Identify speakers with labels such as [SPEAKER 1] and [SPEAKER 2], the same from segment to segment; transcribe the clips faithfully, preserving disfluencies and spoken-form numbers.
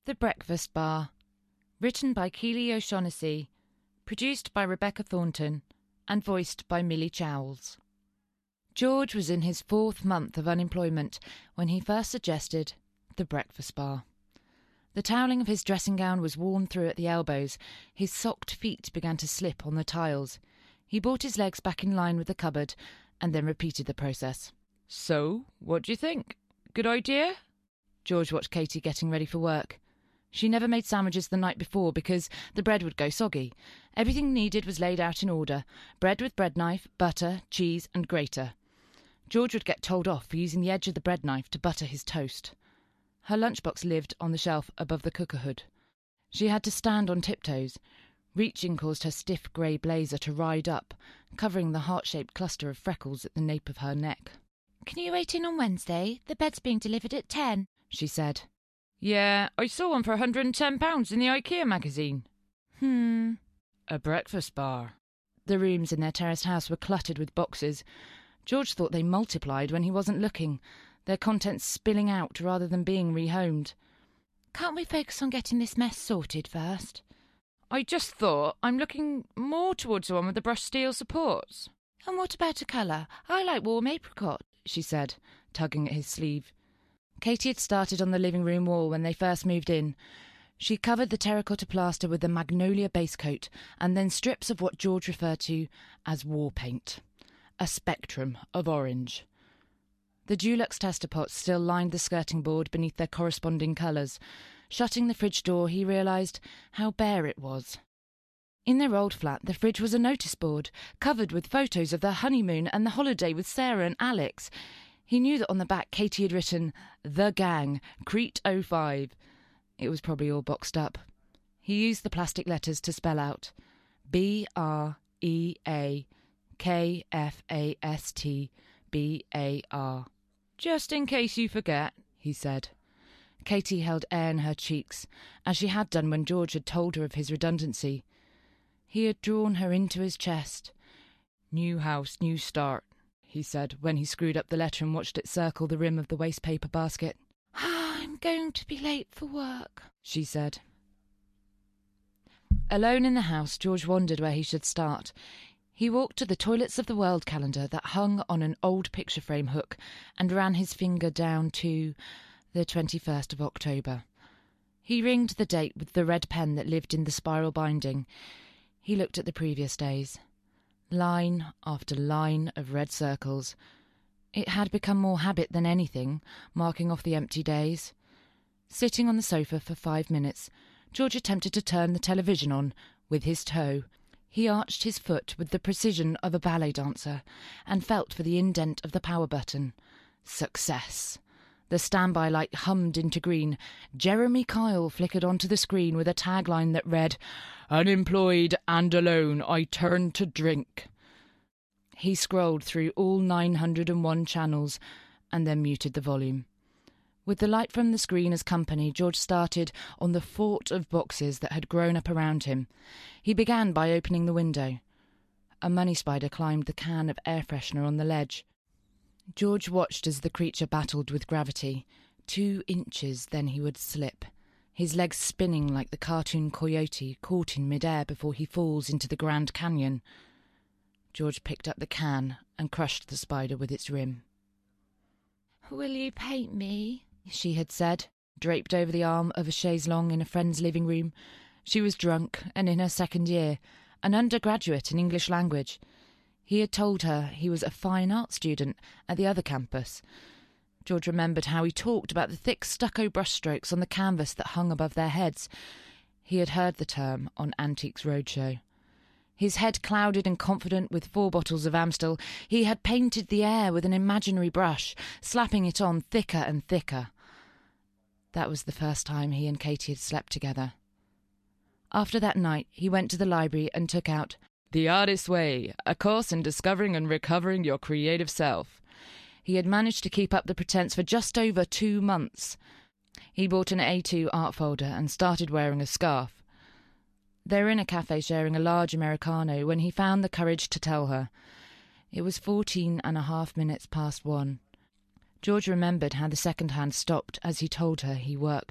[SPEAKER 1] The Breakfast Bar. Written by Keely O'Shaughnessy. Produced by Rebecca Thornton. And voiced by Millie Chowles. George was in his fourth month of unemployment when he first suggested the breakfast bar. The toweling of his dressing gown was worn through at the elbows. His socked feet began to slip on the tiles. He brought his legs back in line with the cupboard and then repeated the process. "So, what do you think? Good idea?" George watched Katie getting ready for work. She never made sandwiches the night before because the bread would go soggy. Everything needed was laid out in order. Bread with bread knife, butter, cheese and grater. George would get told off for using the edge of the bread knife to butter his toast. Her lunchbox lived on the shelf above the cooker hood. She had to stand on tiptoes. Reaching caused her stiff grey blazer to ride up, covering the heart-shaped cluster of freckles at the nape of her neck. "Can you wait in on Wednesday? The bed's being delivered at ten, she said. "Yeah, I saw one for one hundred and ten pounds in the IKEA magazine." Hmm. A breakfast bar. The rooms in their terraced house were cluttered with boxes. George thought they multiplied when he wasn't looking, their contents spilling out rather than being rehomed. "Can't we focus on getting this mess sorted first?" "I just thought I'm looking more towards the one with the brushed steel supports." "And what about a colour? I like warm apricot," she said, tugging at his sleeve. Katie had started on the living room wall when they first moved in. She covered the terracotta plaster with the magnolia base coat and then strips of what George referred to as war paint. A spectrum of orange. The Dulux tester pots still lined the skirting board beneath their corresponding colours. Shutting the fridge door, he realised how bare it was. In their old flat, the fridge was a notice board, covered with photos of their honeymoon and the holiday with Sarah and Alex. He knew that on the back Katie had written, "The Gang, Crete oh five. It was probably all boxed up. He used the plastic letters to spell out B R E A K F A S T B A R. "Just in case you forget," he said. Katie held air in her cheeks, as she had done when George had told her of his redundancy. He had drawn her into his chest. "New house, new start," he said, when he screwed up the letter and watched it circle the rim of the waste paper basket. "I'm going to be late for work," she said. Alone in the house, George wondered where he should start. He walked to the Toilets of the World calendar that hung on an old picture frame hook and ran his finger down to the twenty-first of October. He ringed the date with the red pen that lived in the spiral binding. He looked at the previous days. Line after line of red circles. It had become more habit than anything, marking off the empty days. Sitting on the sofa for five minutes, George attempted to turn the television on with his toe. He arched his foot with the precision of a ballet dancer and felt for the indent of the power button. Success. The standby light hummed into green. Jeremy Kyle flickered onto the screen with a tagline that read, "Unemployed and alone, I turn to drink." He scrolled through all nine hundred and one channels and then muted the volume. With the light from the screen as company, George started on the fort of boxes that had grown up around him. He began by opening the window. A money spider climbed the can of air freshener on the ledge. George watched as the creature battled with gravity. Two inches, then he would slip, his legs spinning like the cartoon coyote caught in midair before he falls into the Grand Canyon. George picked up the can and crushed the spider with its rim. "Will you paint me?" she had said, draped over the arm of a chaise longue in a friend's living room. She was drunk and in her second year, an undergraduate in English language. He had told her he was a fine art student at the other campus. George remembered how he talked about the thick stucco brushstrokes on the canvas that hung above their heads. He had heard the term on Antiques Roadshow. His head clouded and confident with four bottles of Amstel, he had painted the air with an imaginary brush, slapping it on thicker and thicker. That was the first time he and Katie had slept together. After that night, he went to the library and took out The Artist's Way, a course in discovering and recovering your creative self. He had managed to keep up the pretense for just over two months. He bought an A two art folder and started wearing a scarf. They were in a cafe sharing a large Americano when he found the courage to tell her. It was fourteen and a half minutes past one. George remembered how the second hand stopped as he told her he worked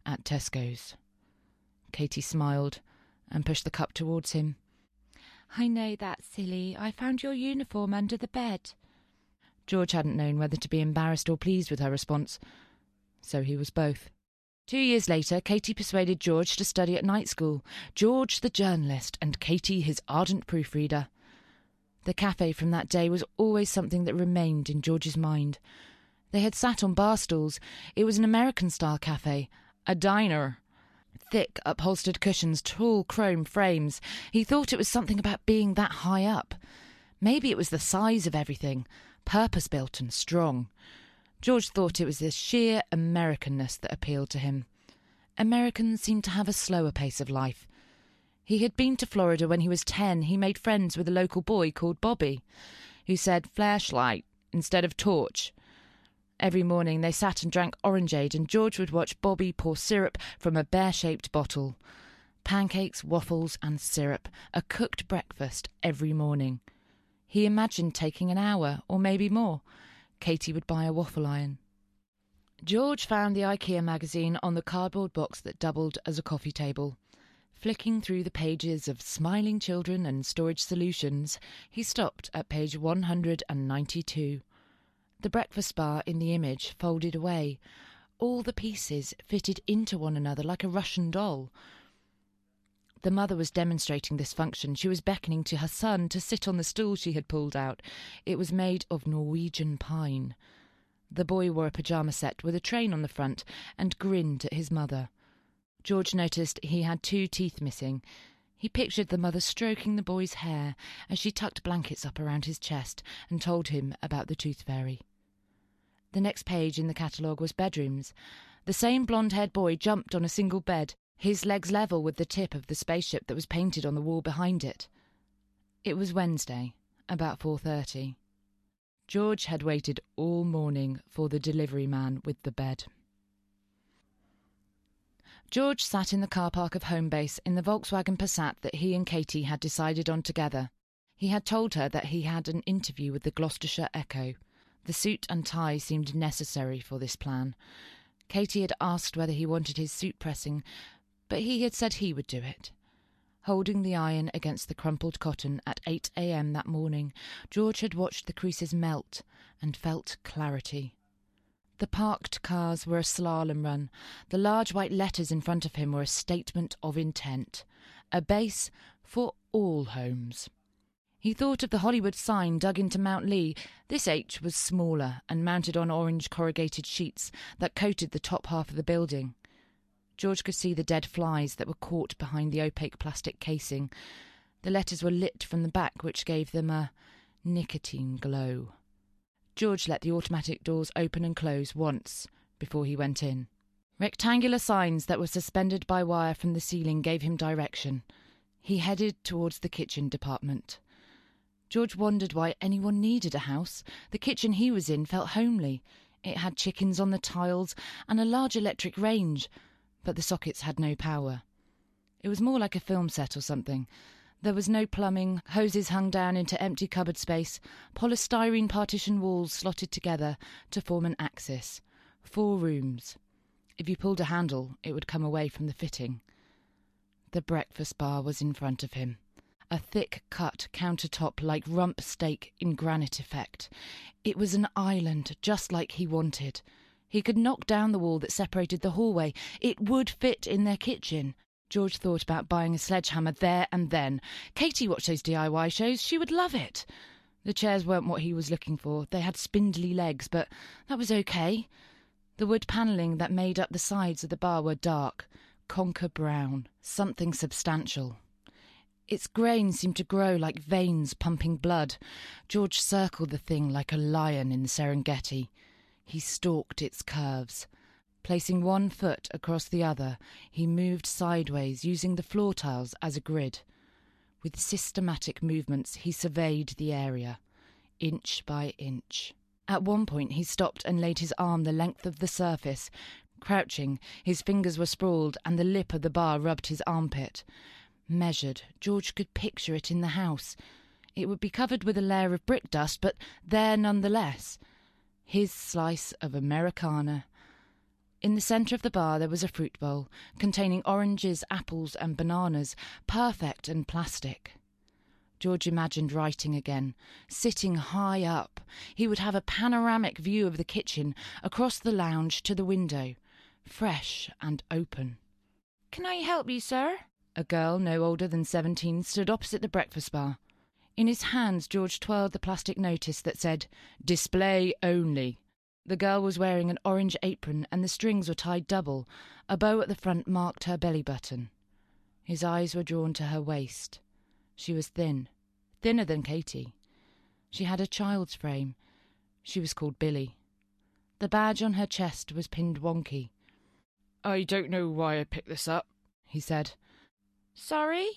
[SPEAKER 1] at Tesco's. Katie smiled and pushed the cup towards him. "I know that, silly. I found your uniform under the bed." George hadn't known whether to be embarrassed or pleased with her response, so he was both. Two years later, Katie persuaded George to study at night school. George the journalist and Katie his ardent proofreader. The cafe from that day was always something that remained in George's mind. They had sat on bar stools. It was an American-style cafe, a diner. Thick, upholstered cushions, tall chrome frames. He thought it was something about being that high up. Maybe it was the size of everything, purpose-built and strong. George thought it was the sheer Americanness that appealed to him. Americans seemed to have a slower pace of life. He had been to Florida when he was ten. He made friends with a local boy called Bobby, who said flashlight instead of torch. Every morning they sat and drank orangeade, and George would watch Bobby pour syrup from a bear-shaped bottle. Pancakes, waffles and syrup, a cooked breakfast every morning. He imagined taking an hour, or maybe more. Katie would buy a waffle iron. George found the IKEA magazine on the cardboard box that doubled as a coffee table. Flicking through the pages of Smiling Children and Storage Solutions, he stopped at page one hundred ninety-two. The breakfast bar in the image folded away. All the pieces fitted into one another like a Russian doll. The mother was demonstrating this function. She was beckoning to her son to sit on the stool she had pulled out. It was made of Norwegian pine. The boy wore a pyjama set with a train on the front and grinned at his mother. George noticed he had two teeth missing. He pictured the mother stroking the boy's hair as she tucked blankets up around his chest and told him about the tooth fairy. The next page in the catalogue was bedrooms. The same blonde-haired boy jumped on a single bed, his legs level with the tip of the spaceship that was painted on the wall behind it. It was Wednesday, about four thirty. George had waited all morning for the delivery man with the bed. George sat in the car park of Homebase in the Volkswagen Passat that he and Katie had decided on together. He had told her that he had an interview with the Gloucestershire Echo. The suit and tie seemed necessary for this plan. Katie had asked whether he wanted his suit pressing, but he had said he would do it. Holding the iron against the crumpled cotton at eight a.m. that morning, George had watched the creases melt and felt clarity. The parked cars were a slalom run. The large white letters in front of him were a statement of intent, a base for all homes. He thought of the Hollywood sign dug into Mount Lee. This H was smaller and mounted on orange corrugated sheets that coated the top half of the building. George could see the dead flies that were caught behind the opaque plastic casing. The letters were lit from the back, which gave them a nicotine glow. George let the automatic doors open and close once before he went in. Rectangular signs that were suspended by wire from the ceiling gave him direction. He headed towards the kitchen department. George wondered why anyone needed a house. The kitchen he was in felt homely. It had chickens on the tiles and a large electric range, but the sockets had no power. It was more like a film set or something. There was no plumbing, hoses hung down into empty cupboard space, polystyrene partition walls slotted together to form an axis. Four rooms. If you pulled a handle, it would come away from the fitting. The breakfast bar was in front of him. A thick-cut countertop like rump steak in granite effect. It was an island, just like he wanted. He could knock down the wall that separated the hallway. It would fit in their kitchen. George thought about buying a sledgehammer there and then. Katie watched those D I Y shows. She would love it. The chairs weren't what he was looking for. They had spindly legs, but that was okay. The wood panelling that made up the sides of the bar were dark, conker brown, something substantial. Its grains seemed to grow like veins pumping blood. George circled the thing like a lion in the Serengeti. He stalked its curves. Placing one foot across the other, he moved sideways, using the floor tiles as a grid. With systematic movements, he surveyed the area, inch by inch. At one point, he stopped and laid his arm the length of the surface. Crouching, his fingers were sprawled, and the lip of the bar rubbed his armpit. Measured, George could picture it in the house. It would be covered with a layer of brick dust, but there nonetheless. His slice of Americana. In the centre of the bar there was a fruit bowl, containing oranges, apples and bananas, perfect and plastic. George imagined writing again, sitting high up. He would have a panoramic view of the kitchen, across the lounge to the window, fresh and open. "Can I help you, sir?" A girl no older than seventeen stood opposite the breakfast bar. In his hands George twirled the plastic notice that said, "Display only." The girl was wearing an orange apron and the strings were tied double. A bow at the front marked her belly button. His eyes were drawn to her waist. She was thin, thinner than Katie. She had a child's frame. She was called Billy. The badge on her chest was pinned wonky. "I don't know why I picked this up," he said. "Sorry?"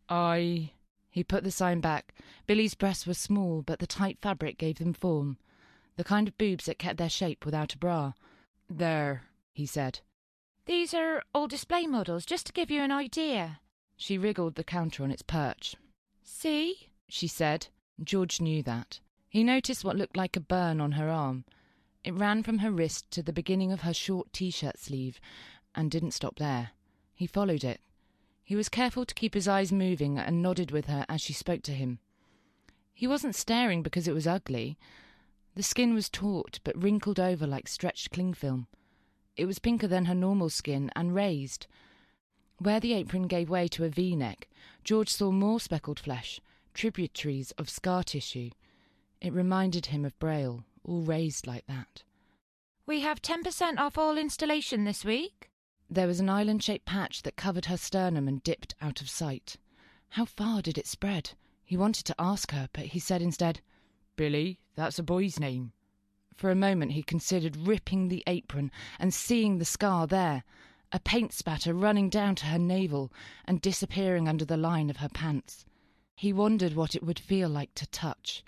[SPEAKER 1] I... He put the sign back. Billy's breasts were small, but the tight fabric gave them form. The kind of boobs that kept their shape without a bra. "There," he said. "These are all display models, just to give you an idea." She wriggled the counter on its perch. "See?" she said. George knew that. He noticed what looked like a burn on her arm. It ran from her wrist to the beginning of her short T-shirt sleeve, and didn't stop there. He followed it. He was careful to keep his eyes moving and nodded with her as she spoke to him. He wasn't staring because it was ugly. The skin was taut but wrinkled over like stretched cling film. It was pinker than her normal skin and raised. Where the apron gave way to a V-neck, George saw more speckled flesh, tributaries of scar tissue. It reminded him of Braille, all raised like that. "We have ten percent off all installation this week." There was an island-shaped patch that covered her sternum and dipped out of sight. How far did it spread? He wanted to ask her, but he said instead, "Billy, that's a boy's name." For a moment he considered ripping the apron and seeing the scar there, a paint spatter running down to her navel and disappearing under the line of her pants. He wondered what it would feel like to touch.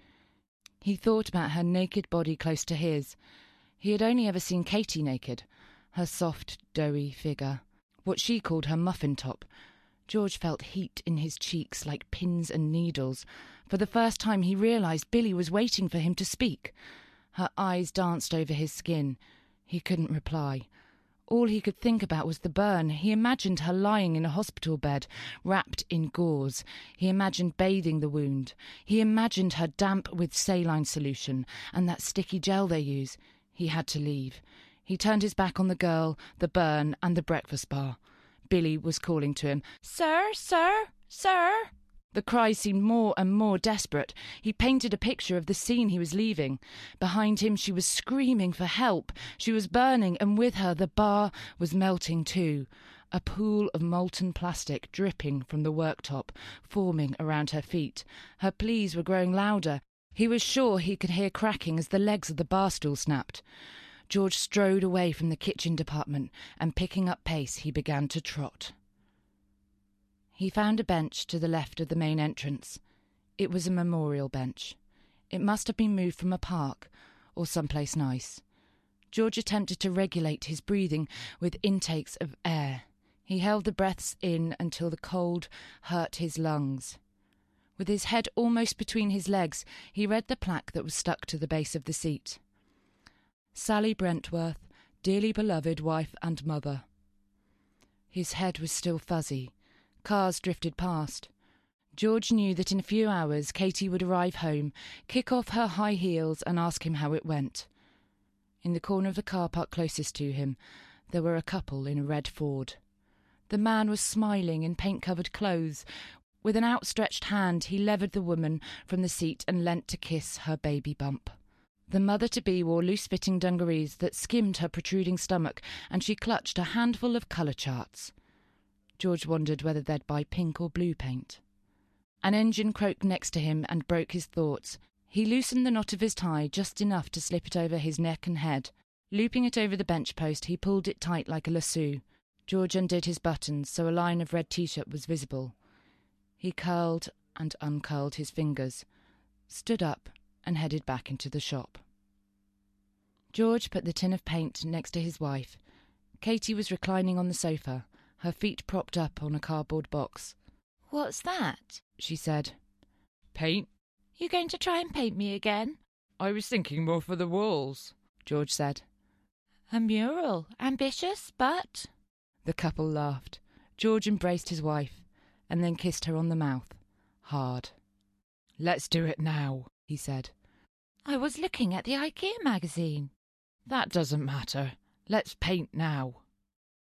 [SPEAKER 1] He thought about her naked body close to his. He had only ever seen Katie naked, her soft, doughy figure, what she called her muffin top. George felt heat in his cheeks like pins and needles. For the first time he realised Billy was waiting for him to speak. Her eyes danced over his skin. He couldn't reply. All he could think about was the burn. He imagined her lying in a hospital bed, wrapped in gauze. He imagined bathing the wound. He imagined her damp with saline solution and that sticky gel they use. He had to leave. He turned his back on the girl, the burn, and the breakfast bar. Billy was calling to him, "Sir, sir, sir." The cries seemed more and more desperate. He painted a picture of the scene he was leaving. Behind him she was screaming for help. She was burning, and with her the bar was melting too. A pool of molten plastic dripping from the worktop, forming around her feet. Her pleas were growing louder. He was sure he could hear cracking as the legs of the bar stool snapped. George strode away from the kitchen department, and picking up pace he began to trot. He found a bench to the left of the main entrance. It was a memorial bench. It must have been moved from a park, or someplace nice. George attempted to regulate his breathing with intakes of air. He held the breaths in until the cold hurt his lungs. With his head almost between his legs, he read the plaque that was stuck to the base of the seat. Sally Brentworth, dearly beloved wife and mother. His head was still fuzzy. Cars drifted past. George knew that in a few hours Katie would arrive home, kick off her high heels and ask him how it went. In the corner of the car park closest to him, there were a couple in a red Ford. The man was smiling in paint-covered clothes. With an outstretched hand he levered the woman from the seat and leant to kiss her baby bump. The mother-to-be wore loose-fitting dungarees that skimmed her protruding stomach, and she clutched a handful of colour charts. George wondered whether they'd buy pink or blue paint. An engine croaked next to him and broke his thoughts. He loosened the knot of his tie just enough to slip it over his neck and head. Looping it over the bench post, he pulled it tight like a lasso. George undid his buttons so a line of red T-shirt was visible. He curled and uncurled his fingers, stood up and headed back into the shop. George put the tin of paint next to his wife. Katie was reclining on the sofa, her feet propped up on a cardboard box. "What's that?" she said. "Paint." "You going to try and paint me again?" "I was thinking more for the walls," George said. A mural. Ambitious, but... The couple laughed. George embraced his wife and then kissed her on the mouth, hard. "Let's do it now," he said. "I was looking at the IKEA magazine." "That doesn't matter. Let's paint now."